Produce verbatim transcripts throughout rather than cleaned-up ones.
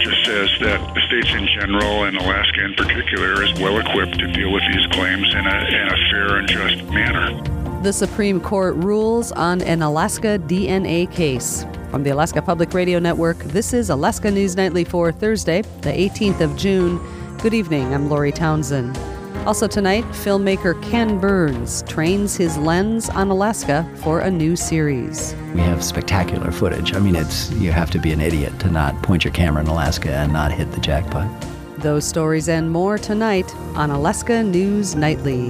just says that the states in general, and Alaska in particular, is well equipped to deal with these claims in a, in a fair and just manner. The Supreme Court rules on an Alaska D N A case. From the Alaska Public Radio Network, this is Alaska News Nightly for Thursday, the eighteenth of June. Good evening, I'm Lori Townsend. Also tonight, filmmaker Ken Burns trains his lens on Alaska for a new series. We have spectacular footage. I mean, it's you have to be an idiot to not point your camera in Alaska and not hit the jackpot. Those stories and more tonight on Alaska News Nightly.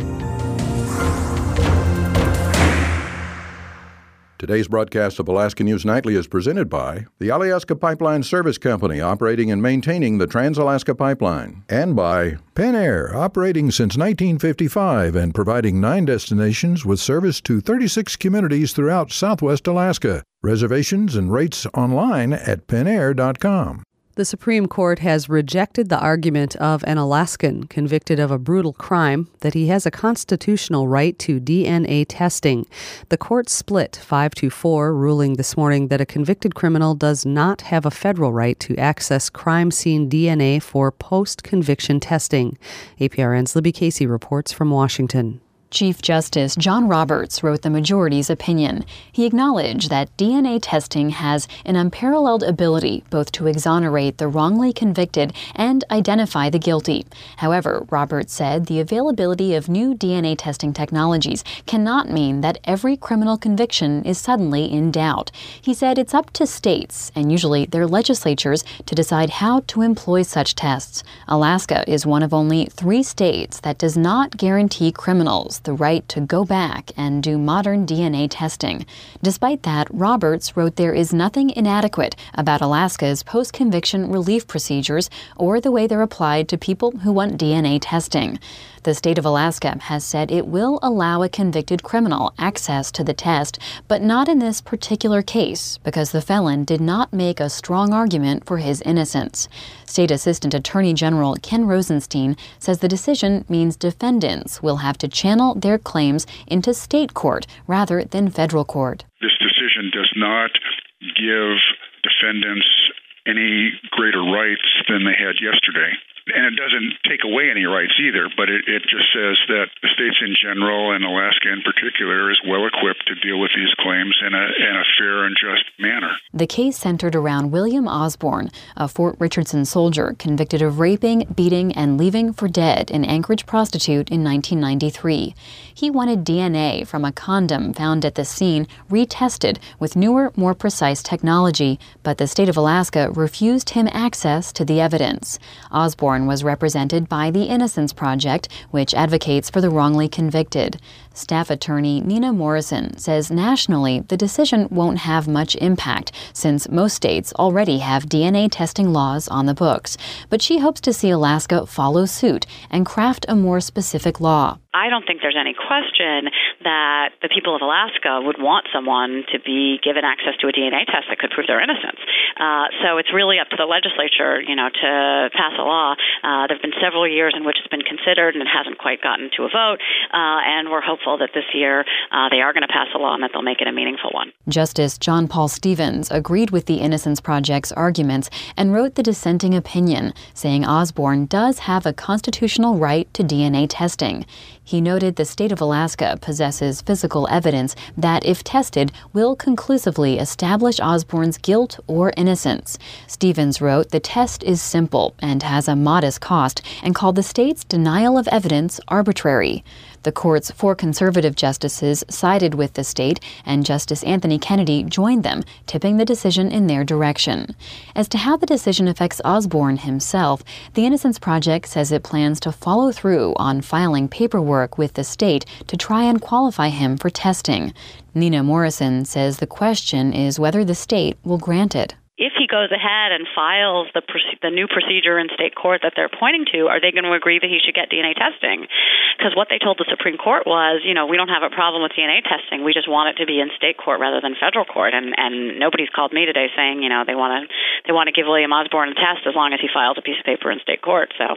Today's broadcast of Alaska News Nightly is presented by the Alyeska Pipeline Service Company, operating and maintaining the Trans-Alaska Pipeline, and by Pen Air, operating since nineteen fifty-five and providing nine destinations with service to thirty-six communities throughout Southwest Alaska. Reservations and rates online at penair dot com. The Supreme Court has rejected the argument of an Alaskan convicted of a brutal crime that he has a constitutional right to D N A testing. The court split five to four, ruling this morning that a convicted criminal does not have a federal right to access crime scene D N A for post-conviction testing. A P R N's Libby Casey reports from Washington. Chief Justice John Roberts wrote the majority's opinion. He acknowledged that D N A testing has an unparalleled ability both to exonerate the wrongly convicted and identify the guilty. However, Roberts said the availability of new D N A testing technologies cannot mean that every criminal conviction is suddenly in doubt. He said it's up to states, and usually their legislatures, to decide how to employ such tests. Alaska is one of only three states that does not guarantee criminals the right to go back and do modern D N A testing. Despite that, Roberts wrote there is nothing inadequate about Alaska's post-conviction relief procedures or the way they're applied to people who want D N A testing. The state of Alaska has said it will allow a convicted criminal access to the test, but not in this particular case because the felon did not make a strong argument for his innocence. State Assistant Attorney General Ken Rosenstein says the decision means defendants will have to channel their claims into state court rather than federal court. This decision does not give defendants any greater rights than they had yesterday. And it doesn't take away any rights either, but it, it just says that the states in general, and Alaska in particular, is well equipped to deal with these claims in a, in a fair and just manner. The case centered around William Osborne, a Fort Richardson soldier convicted of raping, beating, and leaving for dead an Anchorage prostitute in nineteen ninety-three. He wanted D N A from a condom found at the scene retested with newer, more precise technology, but the state of Alaska refused him access to the evidence. Osborne was represented by the Innocence Project, which advocates for the wrongly convicted. Staff attorney Nina Morrison says nationally the decision won't have much impact since most states already have D N A testing laws on the books. But she hopes to see Alaska follow suit and craft a more specific law. I don't think there's any question that the people of Alaska would want someone to be given access to a D N A test that could prove their innocence. Uh, so it's really up to the legislature, you know, to pass a law. Uh, there have been several years in which it's been considered and it hasn't quite gotten to a vote. Uh, and we're hopeful that this year uh, they are going to pass a law and that they'll make it a meaningful one. Justice John Paul Stevens agreed with the Innocence Project's arguments and wrote the dissenting opinion, saying Osborne does have a constitutional right to D N A testing. He noted the state of Alaska possesses physical evidence that, if tested, will conclusively establish Osborne's guilt or innocence. Stevens wrote the test is simple and has a modest cost and called the state's denial of evidence arbitrary. The court's four conservative justices sided with the state, and Justice Anthony Kennedy joined them, tipping the decision in their direction. As to how the decision affects Osborne himself, the Innocence Project says it plans to follow through on filing paperwork with the state to try and qualify him for testing. Nina Morrison says the question is whether the state will grant it. If he goes ahead and files the the new procedure in state court that they're pointing to, are they going to agree that he should get D N A testing? Because what they told the Supreme Court was, you know, we don't have a problem with D N A testing. We just want it to be in state court rather than federal court. And, and nobody's called me today saying, you know, they want to they want to give William Osborne a test as long as he files a piece of paper in state court. So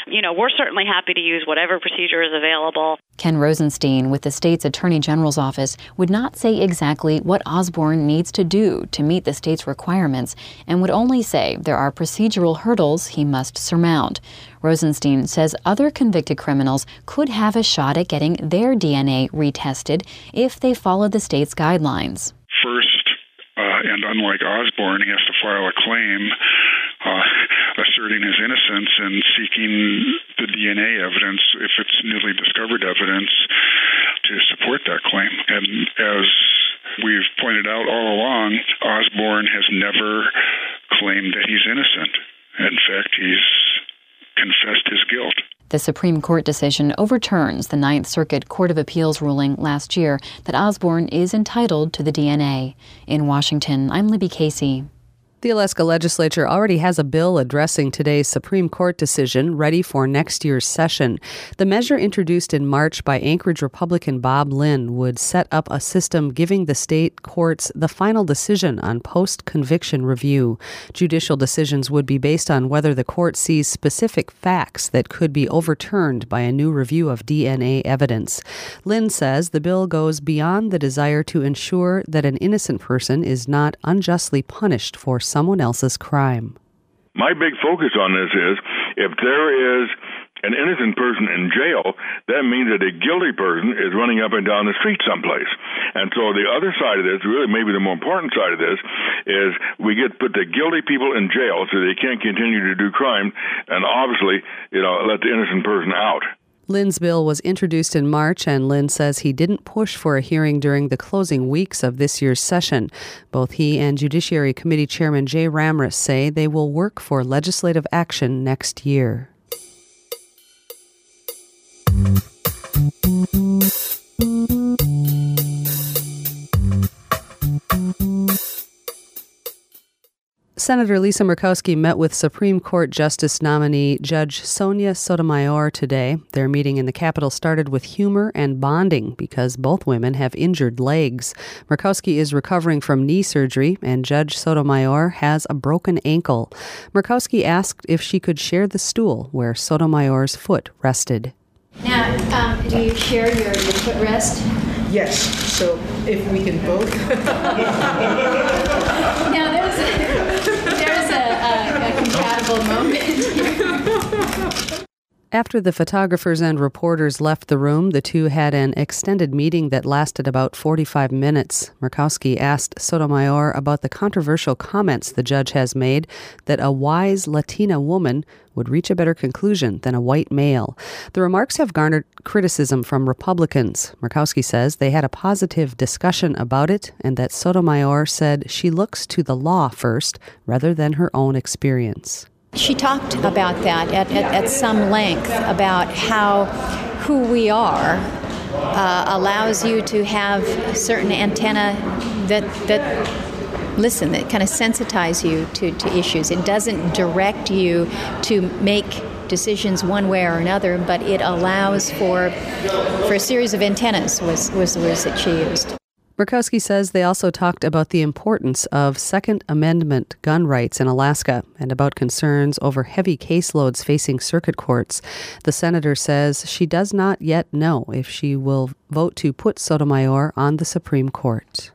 you know, we're certainly happy to use whatever procedure is available. Ken Rosenstein with the state's Attorney General's office would not say exactly what Osborne needs to do to meet the state's requirements and would only say there are procedural hurdles he must surmount. Rosenstein says other convicted criminals could have a shot at getting their D N A retested if they follow the state's guidelines. First, uh, and unlike Osborne, he has to file a claim uh, asserting his innocence and seeking the D N A evidence, if it's newly discovered evidence, to support that claim. And as we've pointed out all along, Osborne has never claimed that he's innocent. In fact, he's confessed his guilt. The Supreme Court decision overturns the Ninth Circuit Court of Appeals ruling last year that Osborne is entitled to the D N A. In Washington, I'm Libby Casey. The Alaska legislature already has a bill addressing today's Supreme Court decision ready for next year's session. The measure, introduced in March by Anchorage Republican Bob Lynn, would set up a system giving the state courts the final decision on post-conviction review. Judicial decisions would be based on whether the court sees specific facts that could be overturned by a new review of D N A evidence. Lynn says the bill goes beyond the desire to ensure that an innocent person is not unjustly punished for someone else's crime. My big focus on this is, if there is an innocent person in jail, that means that a guilty person is running up and down the street someplace. And so the other side of this, really maybe the more important side of this, is we get put the guilty people in jail so they can't continue to do crime, and obviously, you know, let the innocent person out. Lynn's bill was introduced in March, and Lynn says he didn't push for a hearing during the closing weeks of this year's session. Both he and Judiciary Committee Chairman Jay Ramris say they will work for legislative action next year. Senator Lisa Murkowski met with Supreme Court Justice nominee Judge Sonia Sotomayor today. Their meeting in the Capitol started with humor and bonding because both women have injured legs. Murkowski is recovering from knee surgery, and Judge Sotomayor has a broken ankle. Murkowski asked if she could share the stool where Sotomayor's foot rested. Now, um, do you share your, your footrest? Yes, so if we can both. Now, there's a, there's a, a, a compatible moment here. After the photographers and reporters left the room, the two had an extended meeting that lasted about forty-five minutes. Murkowski asked Sotomayor about the controversial comments the judge has made that a wise Latina woman would reach a better conclusion than a white male. The remarks have garnered criticism from Republicans. Murkowski says they had a positive discussion about it and that Sotomayor said she looks to the law first rather than her own experience. She talked about that at, at, at some length, about how who we are uh, allows you to have a certain antenna that that listen, that kind of sensitize you to, to issues. It doesn't direct you to make decisions one way or another, but it allows for for a series of antennas was, was the words that she used. Murkowski says they also talked about the importance of Second Amendment gun rights in Alaska and about concerns over heavy caseloads facing circuit courts. The senator says she does not yet know if she will vote to put Sotomayor on the Supreme Court.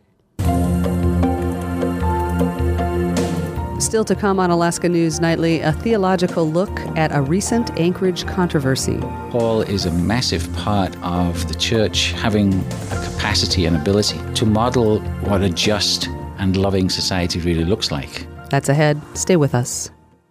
Still to come on Alaska News Nightly, a theological look at a recent Anchorage controversy. Paul is a massive part of the church having a capacity and ability to model what a just and loving society really looks like. That's ahead. Stay with us.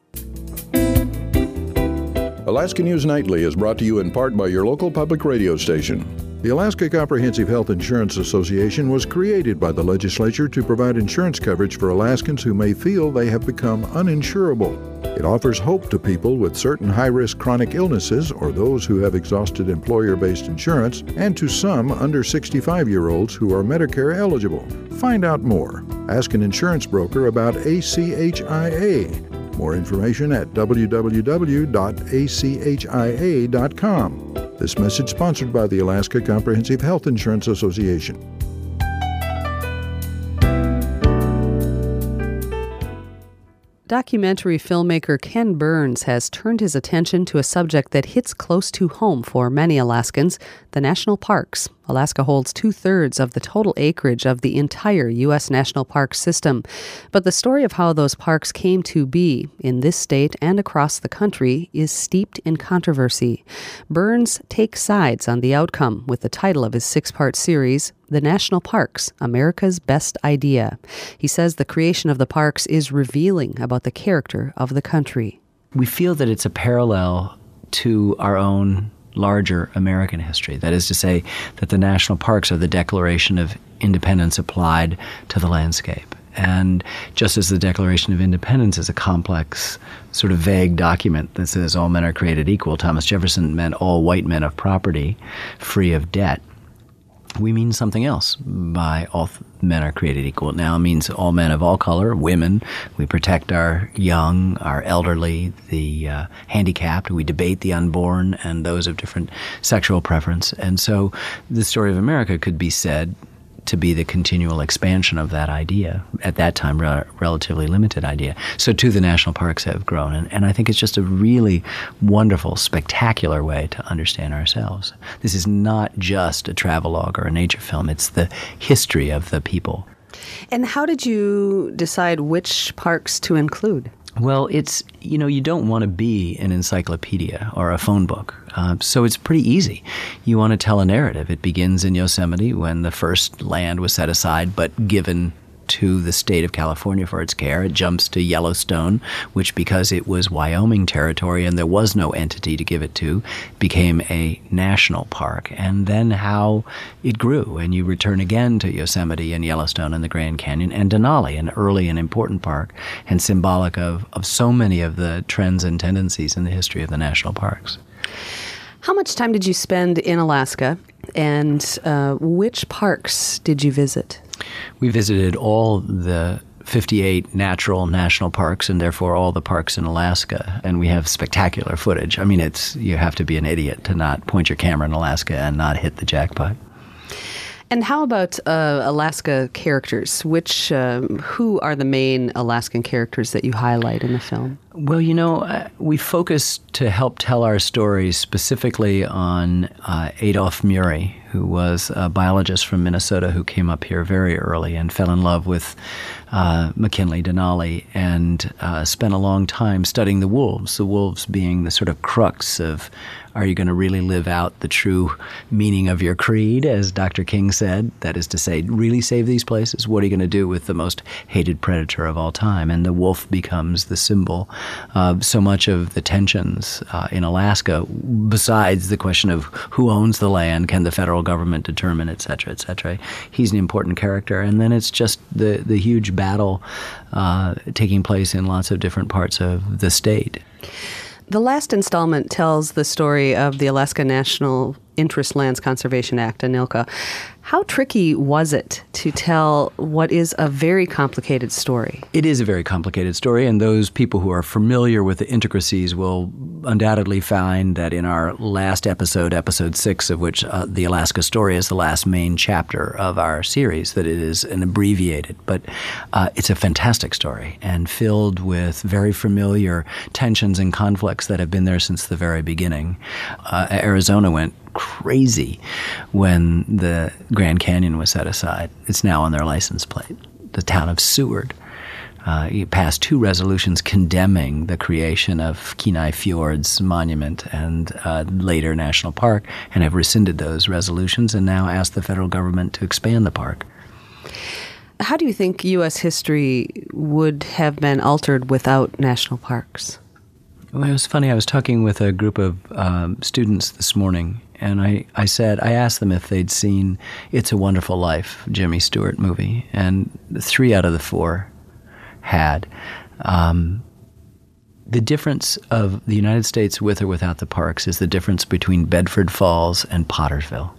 Alaska News Nightly is brought to you in part by your local public radio station. The Alaska Comprehensive Health Insurance Association was created by the legislature to provide insurance coverage for Alaskans who may feel they have become uninsurable. It offers hope to people with certain high-risk chronic illnesses or those who have exhausted employer-based insurance, and to some under sixty-five-year-olds who are Medicare eligible. Find out more. Ask an insurance broker about A C H I A. More information at w w w dot a c h i a dot com. This message sponsored by the Alaska Comprehensive Health Insurance Association. Documentary filmmaker Ken Burns has turned his attention to a subject that hits close to home for many Alaskans, the national parks. Alaska holds two-thirds of the total acreage of the entire U S national park system. But the story of how those parks came to be in this state and across the country is steeped in controversy. Burns takes sides on the outcome with the title of his six-part series, The National Parks, America's Best Idea. He says the creation of the parks is revealing about the character of the country. We feel that it's a parallel to our own larger American history. That is to say, that the national parks are the Declaration of Independence applied to the landscape. And just as the Declaration of Independence is a complex, sort of vague document that says all men are created equal, Thomas Jefferson meant all white men of property, free of debt. We mean something else by all men are created equal. Now it means all men of all color, women. We protect our young, our elderly, the uh, handicapped. We debate the unborn and those of different sexual preference. And so the story of America could be said to be the continual expansion of that idea, at that time re- relatively limited idea. So too the national parks have grown, and, and I think it's just a really wonderful, spectacular way to understand ourselves. This is not just a travelogue or a nature film, it's the history of the people. And how did you decide which parks to include? Well, it's, you know, you don't want to be an encyclopedia or a phone book. Uh, so it's pretty easy. You want to tell a narrative. It begins in Yosemite when the first land was set aside but given to the state of California for its care. It jumps to Yellowstone, which, because it was Wyoming territory and there was no entity to give it to, became a national park. And then how it grew. And you return again to Yosemite and Yellowstone and the Grand Canyon and Denali, an early and important park and symbolic of, of so many of the trends and tendencies in the history of the national parks. How much time did you spend in Alaska, and uh, which parks did you visit? We visited all the fifty-eight natural national parks and therefore all the parks in Alaska, and we have spectacular footage. I mean, it's you have to be an idiot to not point your camera in Alaska and not hit the jackpot. And how about uh, Alaska characters? Which, um, who are the main Alaskan characters that you highlight in the film? Well, you know, uh, we focused to help tell our stories specifically on uh, Adolph Murray, who was a biologist from Minnesota who came up here very early and fell in love with uh, McKinley Denali and uh, spent a long time studying the wolves, the wolves being the sort of crux of, are you going to really live out the true meaning of your creed, as Doctor King said? That is to say, really save these places? What are you going to do with the most hated predator of all time? And the wolf becomes the symbol of so much of the tensions uh, in Alaska, besides the question of who owns the land, can the federal government determine, et cetera, et cetera. He's an important character. And then it's just the, the huge battle uh, taking place in lots of different parts of the state. The last installment tells the story of the Alaska National Interest Lands Conservation Act, ANILCA. How tricky was it to tell what is a very complicated story? It is a very complicated story, and those people who are familiar with the intricacies will undoubtedly find that in our last episode, episode six, of which uh, the Alaska story is the last main chapter of our series, that it is an abbreviated. But uh, it's a fantastic story and filled with very familiar tensions and conflicts that have been there since the very beginning. Uh, Arizona went crazy when the Grand Canyon was set aside. It's now on their license plate. The town of Seward uh, passed two resolutions condemning the creation of Kenai Fjords Monument and uh, later National Park, and have rescinded those resolutions and now asked the federal government to expand the park. How do you think U S history would have been altered without national parks? Well, it was funny. I was talking with a group of um, students this morning, and I, I said, I asked them if they'd seen It's a Wonderful Life, Jimmy Stewart movie, and three out of the four had. Um, the difference of the United States with or without the parks is the difference between Bedford Falls and Pottersville.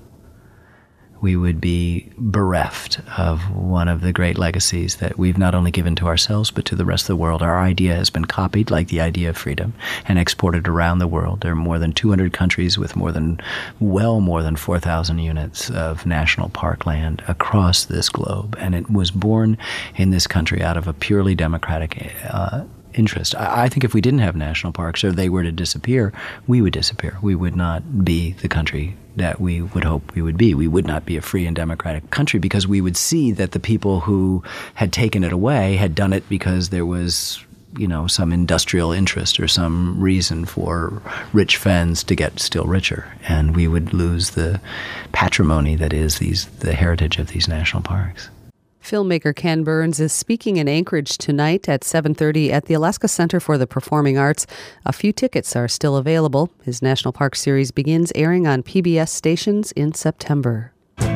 We would be bereft of one of the great legacies that we've not only given to ourselves but to the rest of the world. Our idea has been copied, like the idea of freedom, and exported around the world. There are more than two hundred countries with more than, well more than four thousand units of national park land across this globe. And it was born in this country out of a purely democratic uh, interest. I, I think if we didn't have national parks or they were to disappear, we would disappear. We would not be the country that we would hope we would be. We would not be a free and democratic country because we would see that the people who had taken it away had done it because there was, you know, some industrial interest or some reason for rich Fens to get still richer, and we would lose the patrimony that is these the heritage of these national parks. Filmmaker Ken Burns is speaking in Anchorage tonight at seven thirty at the Alaska Center for the Performing Arts. A few tickets are still available. His National Park series begins airing on P B S stations in September.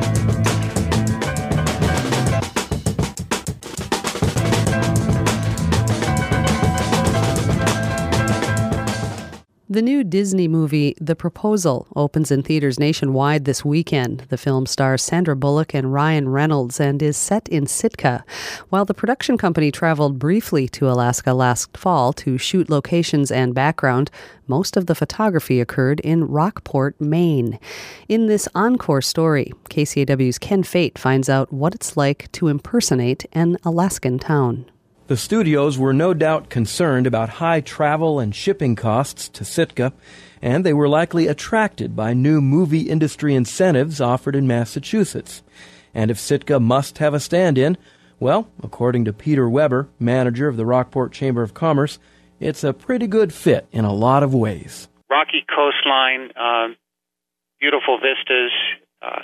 The new Disney movie, The Proposal, opens in theaters nationwide this weekend. The film stars Sandra Bullock and Ryan Reynolds and is set in Sitka. While the production company traveled briefly to Alaska last fall to shoot locations and background, most of the photography occurred in Rockport, Maine. In this encore story, K C A W's Ken Fate finds out what it's like to impersonate an Alaskan town. The studios were no doubt concerned about high travel and shipping costs to Sitka, and they were likely attracted by new movie industry incentives offered in Massachusetts. And if Sitka must have a stand-in, well, according to Peter Weber, manager of the Rockport Chamber of Commerce, it's a pretty good fit in a lot of ways. Rocky coastline, uh, beautiful vistas. Uh,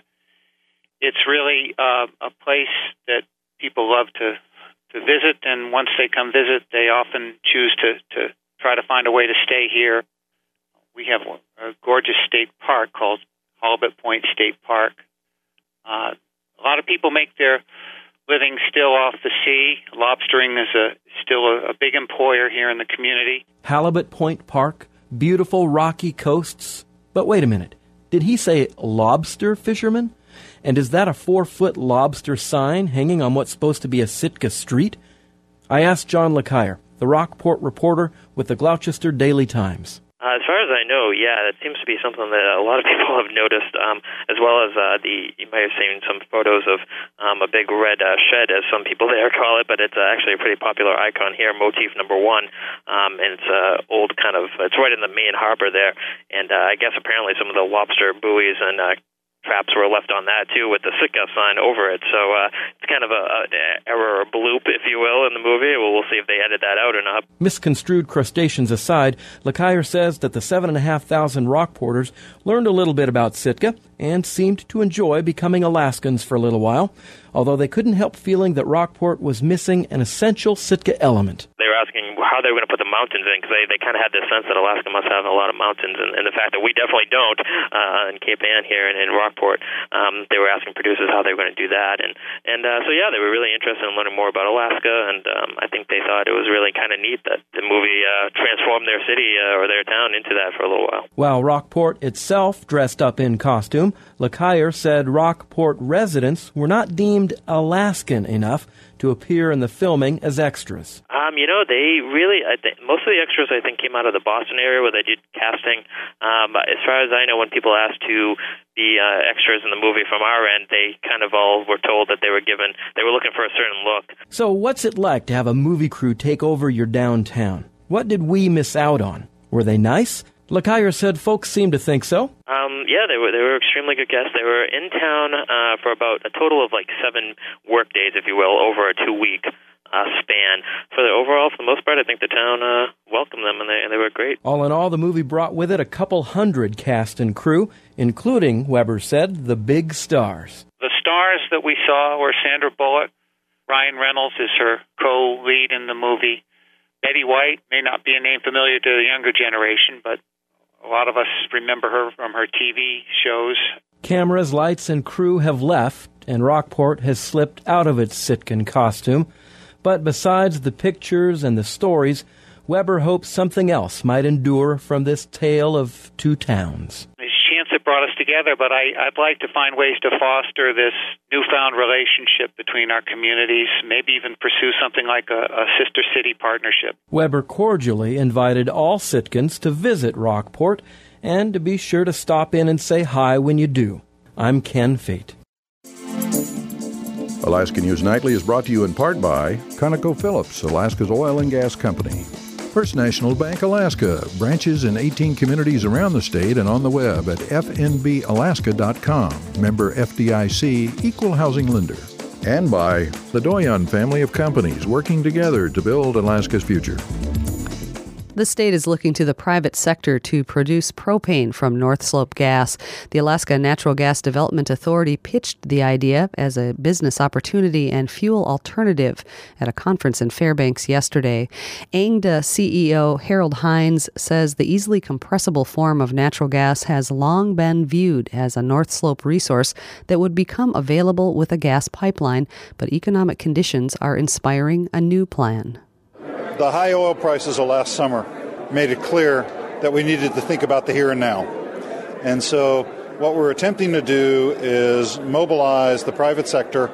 it's really uh, a place that people love to to visit, and once they come visit, they often choose to, to try to find a way to stay here. We have a gorgeous state park called Halibut Point State Park. Uh, a lot of people make their living still off the sea. Lobstering is a still a, a big employer here in the community. Halibut Point Park, beautiful rocky coasts. But wait a minute, did he say lobster fishermen? And is that a four-foot lobster sign hanging on what's supposed to be a Sitka street? I asked John LeCaire, the Rockport reporter with the Gloucester Daily Times. Uh, as far as I know, yeah, it seems to be something that a lot of people have noticed, um, as well as uh, the, you might have seen some photos of um, a big red uh, shed, as some people there call it, but it's uh, actually a pretty popular icon here, motif number one, um, and it's uh, old kind of, it's right in the main harbor there, and uh, I guess apparently some of the lobster buoys and uh, traps were left on that, too, with the Sitka sign over it. So uh, it's kind of a, a error or bloop, if you will, in the movie. Well, we'll see if they edit that out or not. Misconstrued crustaceans aside, LeCaire says that the seven and a half thousand Rockporters learned a little bit about Sitka and seemed to enjoy becoming Alaskans for a little while, although they couldn't help feeling that Rockport was missing an essential Sitka element. They were asking how they were going to put the mountains in, because they, they kind of had this sense that Alaska must have a lot of mountains, and, and the fact that we definitely don't uh, in Cape Ann here and in Rockport. Um, they were asking producers how they were going to do that, and, and uh, so yeah, they were really interested in learning more about Alaska, and um, I think they thought it was really kind of neat that the movie uh, transformed their city uh, or their town into that for a little while. While Rockport itself dressed up in costume, LeCaire said Rockport residents were not deemed Alaskan enough to appear in the filming as extras. Um, you know, they really, I think, most of the extras, I think, came out of the Boston area where they did casting. Um, as far as I know, when people asked to be uh, extras in the movie from our end, they kind of all were told that they were given, they were looking for a certain look. So what's it like to have a movie crew take over your downtown? What did we miss out on? Were they nice? LeCaire said folks seemed to think so. Um, yeah, they were they were extremely good guests. They were in town uh, for about a total of like seven work days, if you will, over a two-week uh, span. For the overall, for the most part, I think the town uh, welcomed them, and they, and they were great. All in all, the movie brought with it a couple hundred cast and crew, including, Weber said, the big stars. The stars that we saw were Sandra Bullock. Ryan Reynolds is her co-lead in the movie. Betty White may not be a name familiar to the younger generation, but a lot of us remember her from her T V shows. Cameras, lights, and crew have left, and Rockport has slipped out of its Sitkan costume. But besides the pictures and the stories, Weber hopes something else might endure from this tale of two towns. It's chance it brought us together, but I, I'd like to find ways to foster this newfound relationship between our communities, maybe even pursue something like a, a sister city partnership. Weber cordially invited all Sitkans to visit Rockport and to be sure to stop in and say hi when you do. I'm Ken Fate. Alaska News Nightly is brought to you in part by ConocoPhillips, Alaska's oil and gas company. First National Bank Alaska, branches in eighteen communities around the state and on the web at f n b alaska dot com. Member F D I C, Equal Housing Lender. And by the Doyon family of companies working together to build Alaska's future. The state is looking to the private sector to produce propane from North Slope gas. The Alaska Natural Gas Development Authority pitched the idea as a business opportunity and fuel alternative at a conference in Fairbanks yesterday. A N G D A C E O Harold Hines says the easily compressible form of natural gas has long been viewed as a North Slope resource that would become available with a gas pipeline, but economic conditions are inspiring a new plan. The high oil prices of last summer made it clear that we needed to think about the here and now. And so what we're attempting to do is mobilize the private sector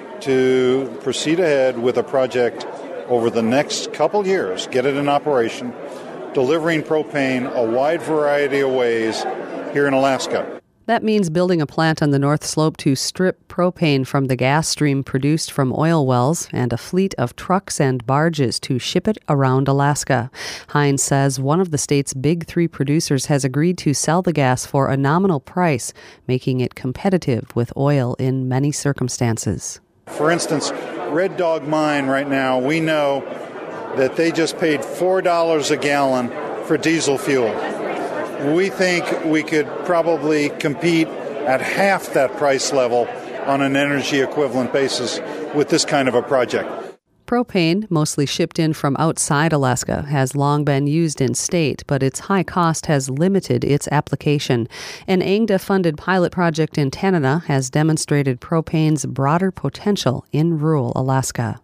to proceed ahead with a project over the next couple years, get it in operation, delivering propane a wide variety of ways here in Alaska. That means building a plant on the North Slope to strip propane from the gas stream produced from oil wells and a fleet of trucks and barges to ship it around Alaska. Hines says one of the state's big three producers has agreed to sell the gas for a nominal price, making it competitive with oil in many circumstances. For instance, Red Dog Mine right now, we know that they just paid four dollars a gallon for diesel fuel. We think we could probably compete at half that price level on an energy equivalent basis with this kind of a project. Propane, mostly shipped in from outside Alaska, has long been used in state, but its high cost has limited its application. An A N G D A-funded pilot project in Tanana has demonstrated propane's broader potential in rural Alaska.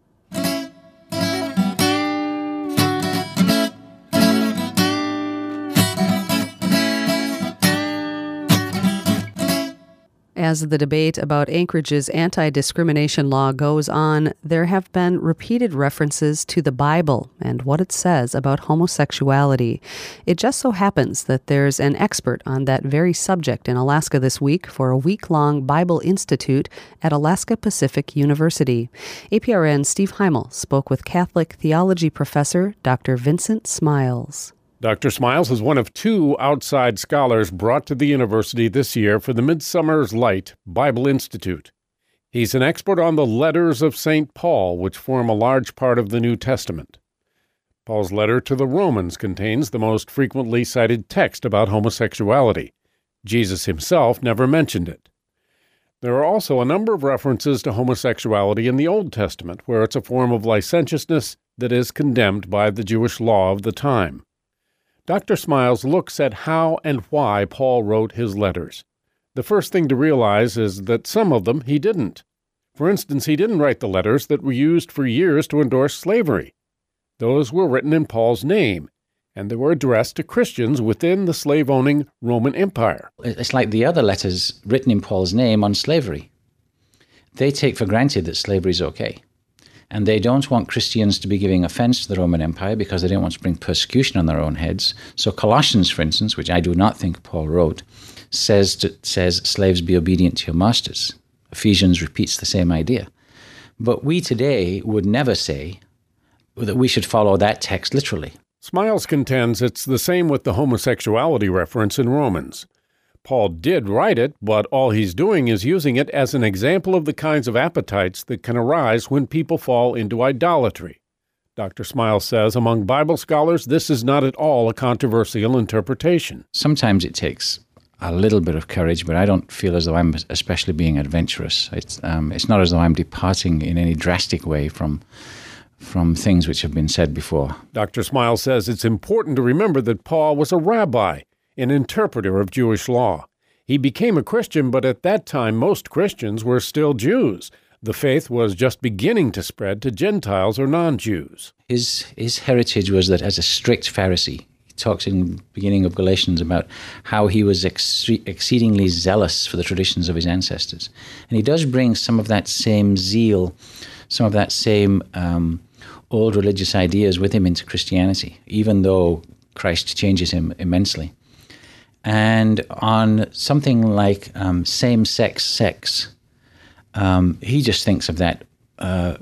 As the debate about Anchorage's anti-discrimination law goes on, there have been repeated references to the Bible and what it says about homosexuality. It just so happens that there's an expert on that very subject in Alaska this week for a week-long Bible Institute at Alaska Pacific University. A P R N's Steve Heimel spoke with Catholic theology professor Doctor Vincent Smiles. Doctor Smiles is one of two outside scholars brought to the university this year for the Midsummer's Light Bible Institute. He's an expert on the letters of Saint Paul, which form a large part of the New Testament. Paul's letter to the Romans contains the most frequently cited text about homosexuality. Jesus himself never mentioned it. There are also a number of references to homosexuality in the Old Testament, where it's a form of licentiousness that is condemned by the Jewish law of the time. Doctor Smiles looks at how and why Paul wrote his letters. The first thing to realize is that some of them he didn't. For instance, he didn't write the letters that were used for years to endorse slavery. Those were written in Paul's name, and they were addressed to Christians within the slave-owning Roman Empire. It's like the other letters written in Paul's name on slavery. They take for granted that slavery is okay. And they don't want Christians to be giving offense to the Roman Empire because they don't want to bring persecution on their own heads. So Colossians, for instance, which I do not think Paul wrote, says, to, says slaves be obedient to your masters. Ephesians repeats the same idea. But we today would never say that we should follow that text literally. Smiles contends it's the same with the homosexuality reference in Romans. Paul did write it, but all he's doing is using it as an example of the kinds of appetites that can arise when people fall into idolatry. Doctor Smiles says among Bible scholars, this is not at all a controversial interpretation. Sometimes it takes a little bit of courage, but I don't feel as though I'm especially being adventurous. It's, um, it's not as though I'm departing in any drastic way from from things which have been said before. Doctor Smiles says it's important to remember that Paul was a rabbi, an interpreter of Jewish law. He became a Christian, but at that time most Christians were still Jews. The faith was just beginning to spread to Gentiles or non-Jews. His, his heritage was that as a strict Pharisee. He talks in the beginning of Galatians about how he was ex- exceedingly zealous for the traditions of his ancestors. And he does bring some of that same zeal, some of that same um, old religious ideas with him into Christianity, even though Christ changes him immensely. And on something like um, same-sex sex, Um, he just thinks of that uh,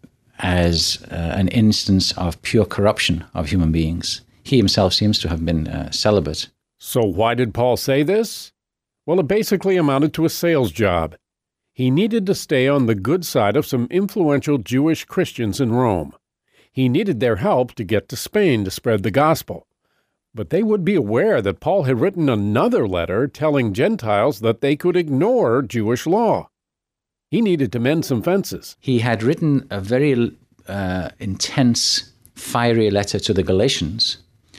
as uh, an instance of pure corruption of human beings. He himself seems to have been uh, celibate. So why did Paul say this? Well, it basically amounted to a sales job. He needed to stay on the good side of some influential Jewish Christians in Rome. He needed their help to get to Spain to spread the gospel. But they would be aware that Paul had written another letter telling Gentiles that they could ignore Jewish law. He needed to mend some fences. He had written a very uh, intense, fiery letter to the Galatians,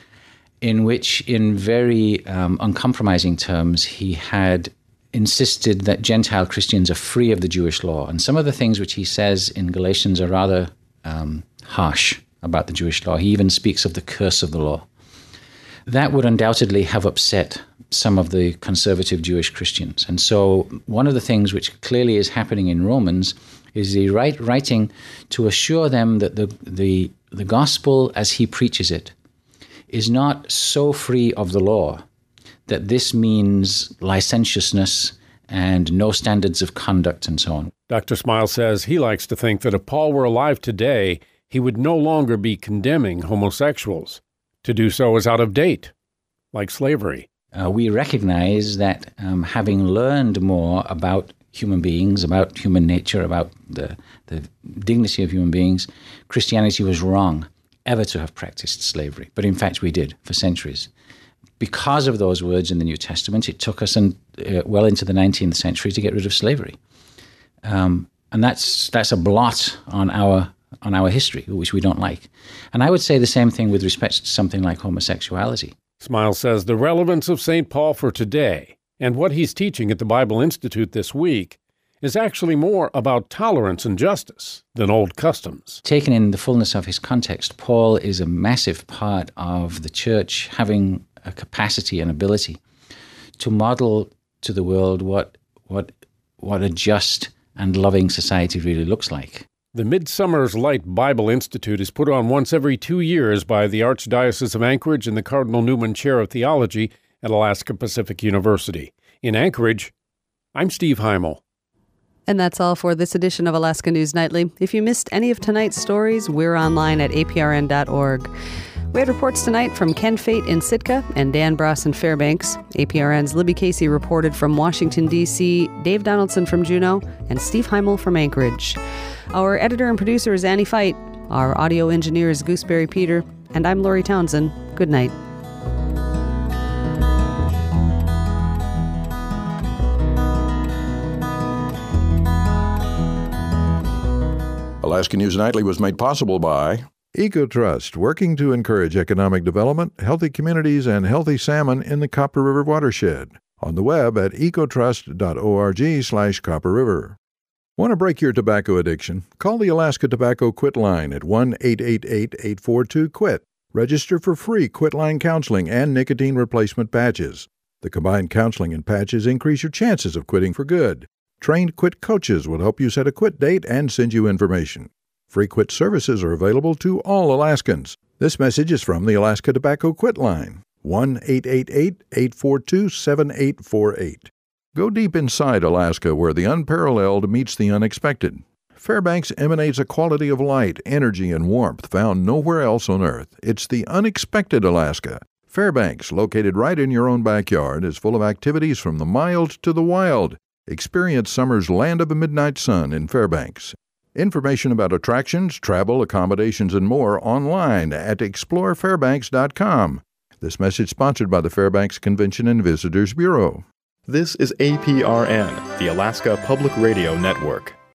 in which, in very um, uncompromising terms, he had insisted that Gentile Christians are free of the Jewish law. And some of the things which he says in Galatians are rather um, harsh about the Jewish law. He even speaks of the curse of the law. That would undoubtedly have upset some of the conservative Jewish Christians. And so one of the things which clearly is happening in Romans is he write, writing to assure them that the, the, the gospel as he preaches it is not so free of the law that this means licentiousness and no standards of conduct and so on. Doctor Smile says he likes to think that if Paul were alive today, he would no longer be condemning homosexuals. To do so is out of date, like slavery. Uh, we recognize that um, having learned more about human beings, about human nature, about the, the dignity of human beings, Christianity was wrong ever to have practiced slavery. But in fact, we did for centuries. Because of those words in the New Testament, it took us in, uh, well into the nineteenth century to get rid of slavery. Um, and that's that's a blot on our on our history, which we don't like. And I would say the same thing with respect to something like homosexuality. Smile says the relevance of Saint Paul for today and what he's teaching at the Bible Institute this week is actually more about tolerance and justice than old customs. Taken in the fullness of his context, Paul is a massive part of the church having a capacity and ability to model to the world what what what a just and loving society really looks like. The Midsummer's Light Bible Institute is put on once every two years by the Archdiocese of Anchorage and the Cardinal Newman Chair of Theology at Alaska Pacific University. In Anchorage, I'm Steve Heimel. And that's all for this edition of Alaska News Nightly. If you missed any of tonight's stories, we're online at A P R N dot org. We had reports tonight from Ken Fate in Sitka and Dan Bross in Fairbanks. A P R N's Libby Casey reported from Washington, D C, Dave Donaldson from Juneau, and Steve Heimel from Anchorage. Our editor and producer is Annie Fite. Our audio engineer is Gooseberry Peter. And I'm Lori Townsend. Good night. Alaska News Nightly was made possible by EcoTrust, working to encourage economic development, healthy communities, and healthy salmon in the Copper River watershed. On the web at ecotrust dot org slash Copper River. Want to break your tobacco addiction? Call the Alaska Tobacco Quit Line at one eight eight eight, eight four two, quit. Register for free Quit Line counseling and nicotine replacement patches. The combined counseling and patches increase your chances of quitting for good. Trained quit coaches will help you set a quit date and send you information. Free quit services are available to all Alaskans. This message is from the Alaska Tobacco Quit Line, one eight eight eight, eight four two, seven eight four eight. Go deep inside Alaska where the unparalleled meets the unexpected. Fairbanks emanates a quality of light, energy, and warmth found nowhere else on Earth. It's the unexpected Alaska. Fairbanks, located right in your own backyard, is full of activities from the mild to the wild. Experience summer's land of the midnight sun in Fairbanks. Information about attractions, travel, accommodations, and more online at explore fairbanks dot com. This message sponsored by the Fairbanks Convention and Visitors Bureau. This is A P R N, the Alaska Public Radio Network.